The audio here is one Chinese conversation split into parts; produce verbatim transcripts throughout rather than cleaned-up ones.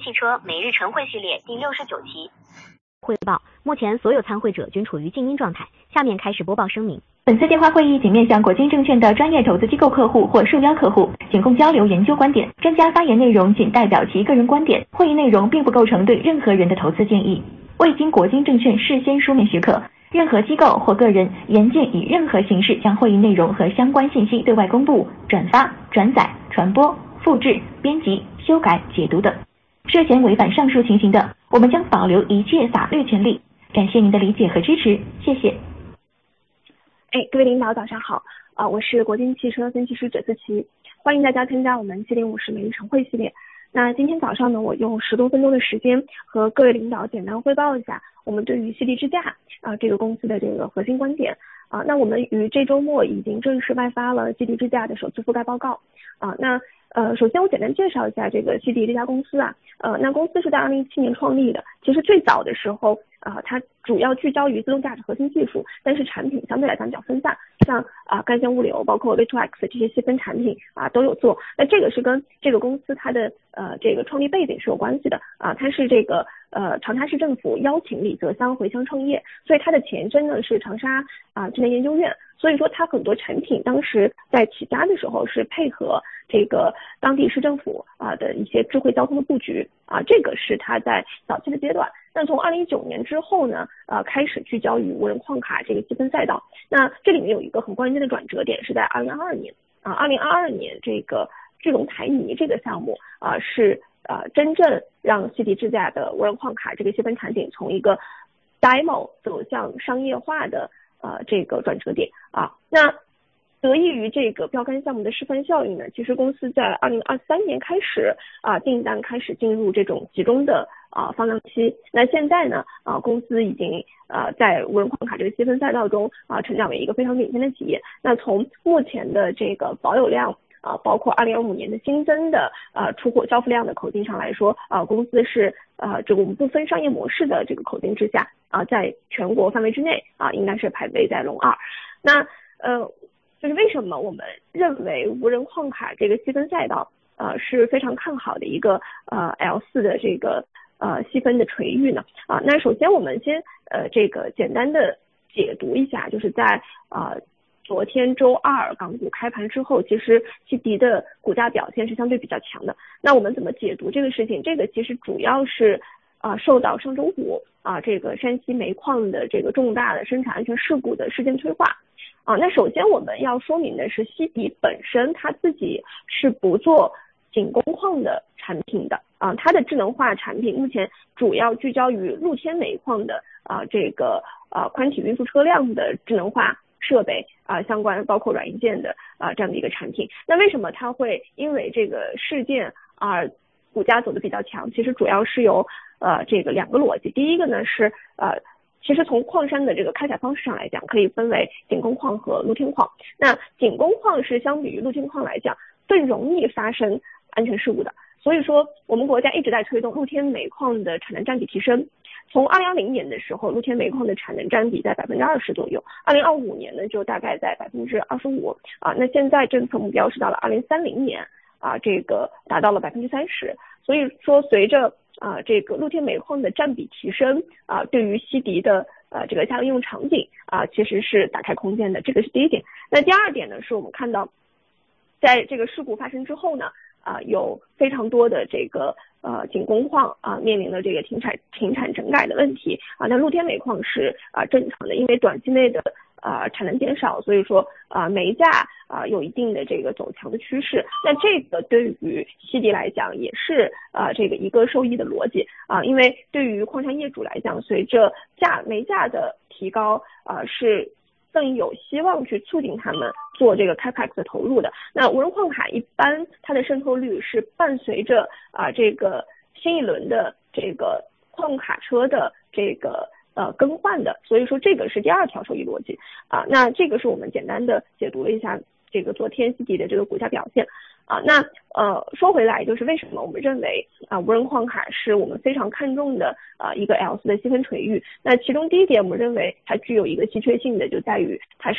汽车每日晨会系列第六十九期。 汇报，目前所有参会者均处于静音状态。下面开始播报声明。 本次电话会议仅面向国金证券的专业投资机构客户或受邀客户，仅供交流研究观点。专家发言内容仅代表其个人观点，会议内容并不构成对任何人的投资建议。未经国金证券事先书面许可，任何机构或个人严禁以任何形式将会议内容和相关信息对外公布、转发、转载、传播、复制、编辑、修改、解读等。涉嫌违反上述情形的，我们将保留一切法律权利。感谢您的理解和支持，谢谢。 哎，各位领导早上好，啊、呃，我是国金汽车分析师芷思琪，欢迎大家参加我们七零五十每日晨会系列。那今天早上呢，我用十多分钟的时间和各位领导简单汇报一下我们对于西地支架啊、呃、这个公司的这个核心观点啊、呃。那我们于这周末已经正式外发了西地支架的首次覆盖报告啊、呃。那呃，首先我简单介绍一下这个西地这家公司啊，呃，那公司是在二零一七年创立的。其实最早的时候啊、呃，它主要聚焦于自动驾驶核心技术，但是产品相对来讲比较分散，像啊、呃、干线物流，包括 V 二 X 这些细分产品啊、呃、都有做。那这个是跟这个公司它的呃这个创立背景是有关系的啊、呃，它是这个呃长沙市政府邀请李泽湘回乡创业，所以它的前身呢是长沙啊、呃、智能研究院。所以说它很多产品当时在起家的时候是配合这个当地市政府啊的一些智慧交通的布局啊，这个是它在早期的阶段。那从二零一九年之后呢，呃开始聚焦于无人矿卡这个细分赛道。那这里面有一个很关键的转折点是在二零二二年啊，二零二二年这个聚龙台泥这个项目啊是呃真正让西地支架的无人矿卡这个细分产品从一个 demo 走向商业化的呃这个转折点啊。那得益于这个标杆项目的示范效应呢，其实公司在二零二三年开始啊，订单开始进入这种集中的啊放量期。那现在呢啊，公司已经啊在无人矿卡这个细分赛道中啊成长为一个非常领先的企业。那从目前的这个保有量啊，包括二零二五年的新增的啊出货交付量的口径上来说啊，公司是啊这个我们不分商业模式的这个口径之下啊，在全国范围之内啊，应该是排位在龙二。那呃。就是为什么我们认为无人矿卡这个细分赛道呃是非常看好的一个呃 L 四 的这个呃细分的垂域呢？啊，那首先我们先呃这个简单的解读一下，就是在呃昨天周二港股开盘之后，其实西迪的股价表现是相对比较强的。那我们怎么解读这个事情？这个其实主要是啊、呃、受到上周五啊这个山西煤矿的这个重大的生产安全事故的事件催化。啊，那首先我们要说明的是，西迪本身它自己是不做井工矿的产品的啊，它的智能化产品目前主要聚焦于露天煤矿的啊这个啊宽体运输车辆的智能化设备啊相关包括软硬件的啊这样的一个产品。那为什么它会因为这个事件啊股价走得比较强？其实主要是有呃这个两个逻辑，第一个呢是呃。其实从矿山的这个开采方式上来讲，可以分为井工矿和露天矿。那井工矿是相比于露天矿来讲更容易发生安全事故的，所以说我们国家一直在推动露天煤矿的产能占比提升。从二零二零年的时候，露天煤矿的产能占比在百分之二十左右，二零二五年呢就大概在百分之二十五啊。那现在政策目标是到了二零三零年啊，这个达到了百分之三十。所以说随着啊，这个露天煤矿的占比提升啊，对于西迪的呃这个家用应用场景啊，其实是打开空间的，这个是第一点。那第二点呢，是我们看到，在这个事故发生之后呢，啊有非常多的这个呃井工矿啊面临了这个停产停产整改的问题啊，那露天煤矿是啊正常的，因为短期内的啊产能减少，所以说啊煤价啊有一定的这个走强的趋势。那这个对于西迪来讲也是啊这个一个受益的逻辑啊，因为对于矿山业主来讲，随着价煤价的提高啊是更有希望去促进他们做这个 Capex 的投入的。那无人矿卡一般它的渗透率是伴随着啊这个新一轮的这个矿卡车的这个呃更换的，所以说这个是第二条收益逻辑啊。那这个是我们简单的解读了一下这个昨天西迪的这个股价表现啊。那呃说回来，就是为什么我们认为啊无人矿卡是我们非常看重的啊一个 L 四 的细分垂域。那其中第一点，我们认为它具有一个稀缺性的，就在于它是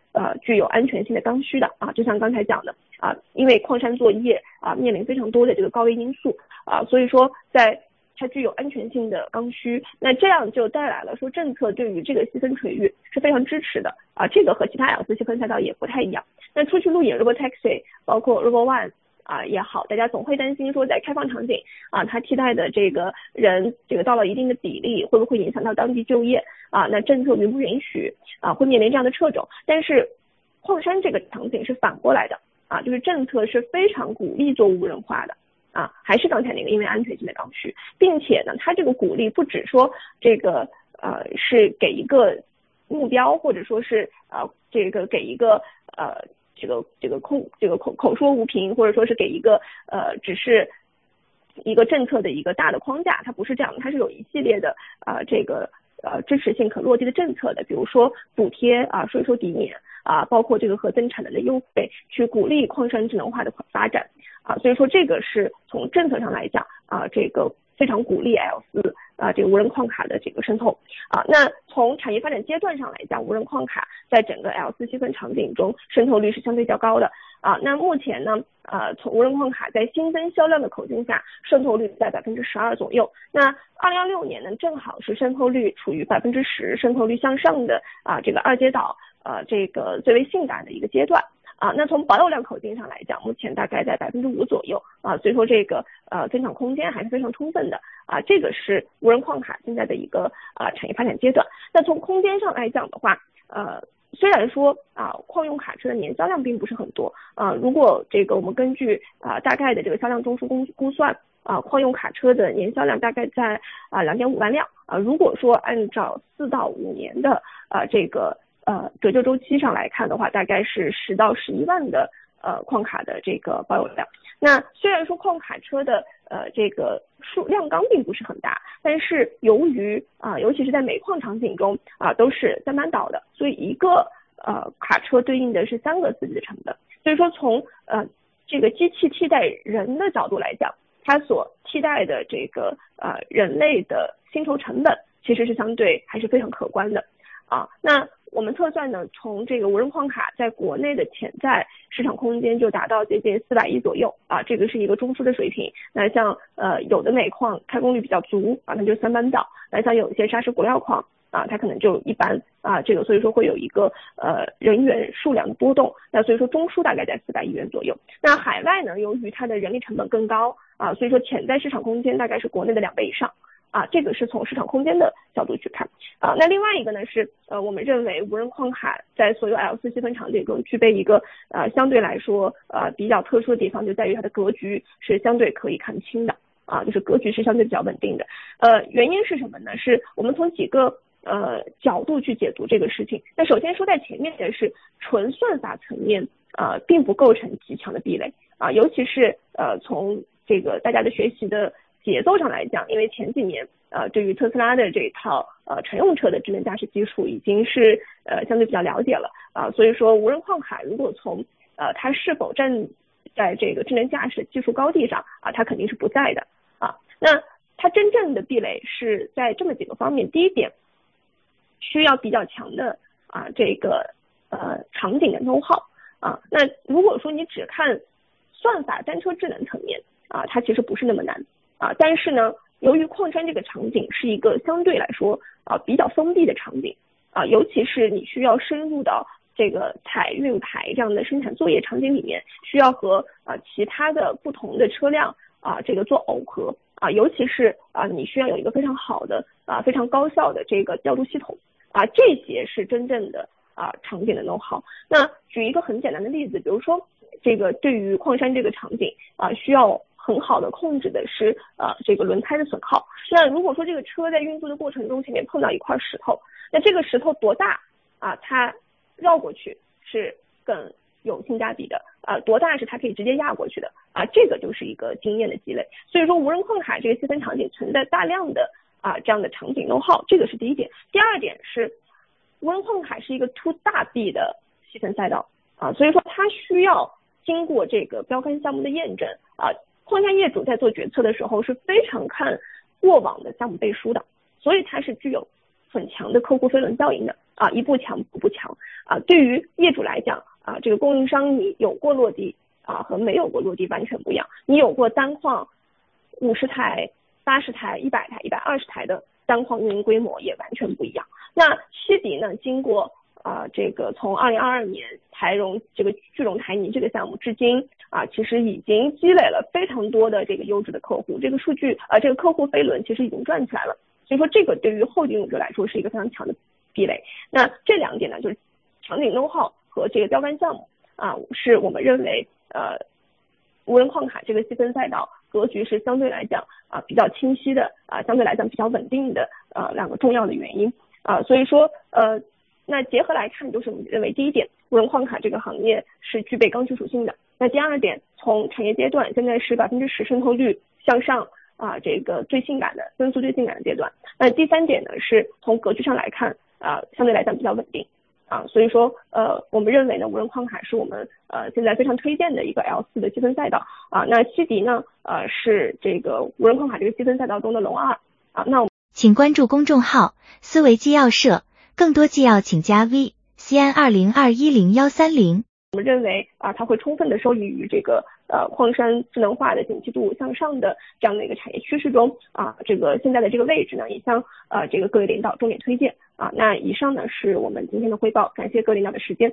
呃具有安全性的刚需的啊，就像刚才讲的啊，因为矿山作业啊面临非常多的这个高危因素啊，所以说在它具有安全性的刚需，那这样就带来了说政策对于这个细分水域是非常支持的啊，这个和其他 L 四细分赛道也不太一样。那出去露营 Robotaxi 包括 RoboOne 啊也好，大家总会担心说在开放场景啊，它替代的这个人这个到了一定的比例，会不会影响到当地就业啊？那政策允不允许啊？会面临这样的掣肘。但是矿山这个场景是反过来的啊，就是政策是非常鼓励做无人化的。啊，还是刚才那个因为安全性的刚需，并且呢，它这个鼓励不只说这个呃是给一个目标，或者说是呃这个给一个呃这个这个空这个口口说无凭，或者说是给一个呃只是一个政策的一个大的框架，它不是这样的，它是有一系列的呃这个呃支持性可落地的政策的，比如说补贴啊、税收抵免啊，包括这个可增产能的优惠，去鼓励矿山智能化的发展。啊，所以说这个是从政策上来讲啊，这个非常鼓励 L 四啊这个无人矿卡的这个渗透啊。那从产业发展阶段上来讲，无人矿卡在整个 L 四细分场景中渗透率是相对较高的啊。那目前呢，呃，从无人矿卡在新增销量的口径下，渗透率在百分之十二左右。那二零二六年呢，正好是渗透率处于百分之十，渗透率向上的啊这个二阶岛呃这个最为性感的一个阶段。啊，那从保有量口径上来讲，目前大概在百分之五左右啊，所以说这个呃增长空间还是非常充分的啊，这个是无人矿卡现在的一个啊产业发展阶段。那从空间上来讲的话，呃虽然说啊矿用卡车的年销量并不是很多啊，如果这个我们根据啊大概的这个销量中枢估估算啊，矿用卡车的年销量大概在啊两点五万辆啊，如果说按照四到五年的啊这个呃，折旧周期上来看的话，大概是十到十一万的呃矿卡的这个保有量。那虽然说矿卡车的呃这个数量纲并不是很大，但是由于啊、呃，尤其是在煤矿场景中啊、呃，都是三班倒的，所以一个呃卡车对应的是三个司机的成本。所以说从呃这个机器替代人的角度来讲，它所替代的这个呃人类的薪酬成本其实是相对还是非常可观的啊。那我们测算呢，从这个无人矿卡在国内的潜在市场空间就达到接近四百亿左右啊，这个是一个中枢的水平。那像呃有的煤矿开工率比较足啊，那就三班倒；那像有一些砂石、钴料矿啊，它可能就一般啊，这个所以说会有一个呃人员数量的波动。那所以说中枢大概在四百亿元左右。那海外呢，由于它的人力成本更高啊，所以说潜在市场空间大概是国内的两倍以上。啊，这个是从市场空间的角度去看啊。那另外一个呢是呃，我们认为无人矿卡在所有 L 四细分场景中具备一个呃相对来说呃比较特殊的地方，就在于它的格局是相对可以看清的啊，就是格局是相对比较稳定的。呃，原因是什么呢？是我们从几个呃角度去解读这个事情。那首先说在前面的是纯算法层面呃并不构成极强的壁垒啊，尤其是呃从这个大家的学习的节奏上来讲，因为前几年呃对于特斯拉的这一套呃乘用车的智能驾驶技术已经是呃相对比较了解了啊，所以说无人矿卡如果从呃它是否站在这个智能驾驶技术高地上啊，它肯定是不在的啊。那它真正的壁垒是在这么几个方面。第一点，需要比较强的啊这个呃场景的 know how 啊。那如果说你只看算法单车智能层面啊，它其实不是那么难。啊，但是呢，由于矿山这个场景是一个相对来说啊比较封闭的场景啊，尤其是你需要深入到这个采运排这样的生产作业场景里面，需要和啊其他的不同的车辆啊这个做耦合啊，尤其是啊你需要有一个非常好的啊非常高效的这个调度系统啊，这些是真正的啊场景的 know how。那举一个很简单的例子，比如说这个对于矿山这个场景啊，需要很好的控制的是呃这个轮胎的损耗。那如果说这个车在运作的过程中前面碰到一块石头，那这个石头多大啊，它绕过去是更有性价比的啊，多大是它可以直接压过去的啊，这个就是一个经验的积累。所以说无人矿卡这个细分场景存在大量的啊这样的场景 know how， 这个是第一点。第二点是无人矿卡是一个 to 大 B 的细分赛道啊，所以说它需要经过这个标杆项目的验证啊。矿山业主在做决策的时候是非常看过往的项目背书的，所以它是具有很强的客户飞轮效应的啊，一步强步步强啊。对于业主来讲啊，这个供应商你有过落地啊和没有过落地完全不一样，你有过单矿五十台、八十台、一百台、一百二十台的单矿运营规模也完全不一样。那西迪呢，经过啊、呃，这个从二零二二年台融这个聚龙台泥这个项目至今啊，其实已经积累了非常多的这个优质的客户，这个数据啊、呃，这个客户飞轮其实已经转起来了。所以说这个对于后进入者来说是一个非常强的壁垒。那这两点呢，就是场景 know how 和这个标杆项目啊，是我们认为呃无人矿卡这个细分赛道格局是相对来讲啊比较清晰的啊，相对来讲比较稳定的呃两个重要的原因啊。所以说呃那结合来看，就是我们认为第一点，无人矿卡这个行业是具备刚需属性的。那第二点，从产业阶段现在是百分之十渗透率向上。啊，这个最性感的增速最性感的阶段。那第三点呢，是从格局上来看，啊，相对来讲比较稳定啊，所以说呃，我们认为呢，无人矿卡是我们呃现在非常推荐的一个 L 四的细分赛道啊。那西迪呢，呃是这个无人矿卡这个细分赛道中的龙二啊。那我们请关注公众号思维纪要社，更多纪要请加 V C N 二零二一零幺三零。 我们认为啊，它会充分的受益于这个呃矿山智能化的景气度向上的这样的一个产业趋势中啊，这个现在的这个位置呢，也向呃这个各位领导重点推荐啊。那以上呢是我们今天的汇报，感谢各位领导的时间。